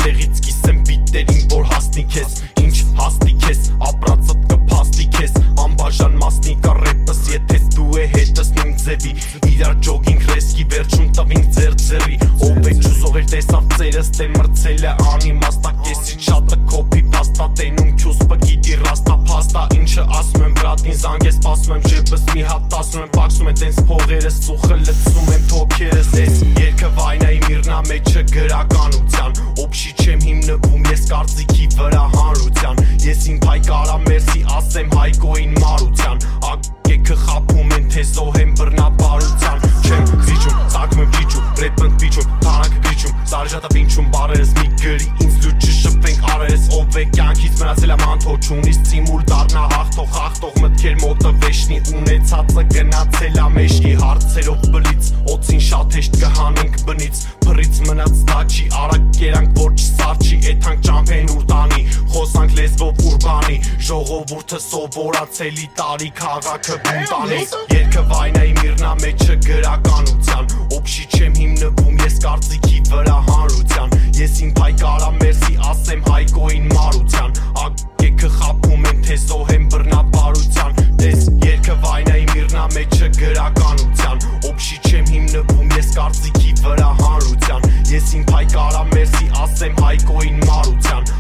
տեղից կիսեմ բիտերին, որ հասնի քեզ, ինչ հաստի քեզ, ապրածդ կփաստի քեզ, անբաժան մասնի կա ռեպս, եթես դու է հետս նույն ձևի, իրար ջոգինգ ռեսկի վերջում տվինք ձեր ձերի, ով է ճուզողեր տեսավ ծերս, տե մրցել է անիմաստա, կեսի շատը կոպի պաստա, տենում քյուս պգիտի ռաստա պաստա, ինչը ասում եմ բրատին զանգ է սպասում եմ, ջեպս մի հատ ասում եմ, պակսում է տենց փողերս, ծուխը լծում եմ թոքերս, ես երկը վայնայի միրնա մեջը գրականության, օբշի չեմ հիմնվում, ես կարծիքի վրա հանրության, ես իմ պայկարա մերսի ասեմ հայկոին մարության, ակեքը խապում են թե զոհեմ բռնաբարության, չեմ զիջում, ծագում եմ ջիջում, ռեպն պիջում, թանաքը գրիջում, սարժատը պինչում, բարերս մի գրի, ինձ լուճը շպենք արերս, ով է կյանքից մնացել եմ անթո, չունիս ծիմուլ դարնա հաղթող, հաղթող մտքեր մոտը վեշնի, ունեցածը գնացել ամեշկի, հարցերով բլից, օծին շատ հեշտ կհանենք բնից, փռից մնաց դաչի, արագ կերանք որ չսարչի, էթանք ճամփեն ուր տանի, խոսանք լեզվով ուրբանի, ժողովուրդը սովորացելի տարի քաղաքը բունտանի, երկը վայնայի միրնա մեջը գրականության, օբշի չեմ հիմնվում, ես կարծիքի վրա հանրության, ես իմ պայկարա մերսի ասեմ հայկոին մարության, ակեքը խապում են թե զոհեմ բռնաբարության, տես երկը վայնայի միրնա մեջը գրականության, օբշի չեմ հիմնվում, ես կարծիքի վրա հանրության, ես իմ պայկարա մերսի ասեմ հայկոին մարության,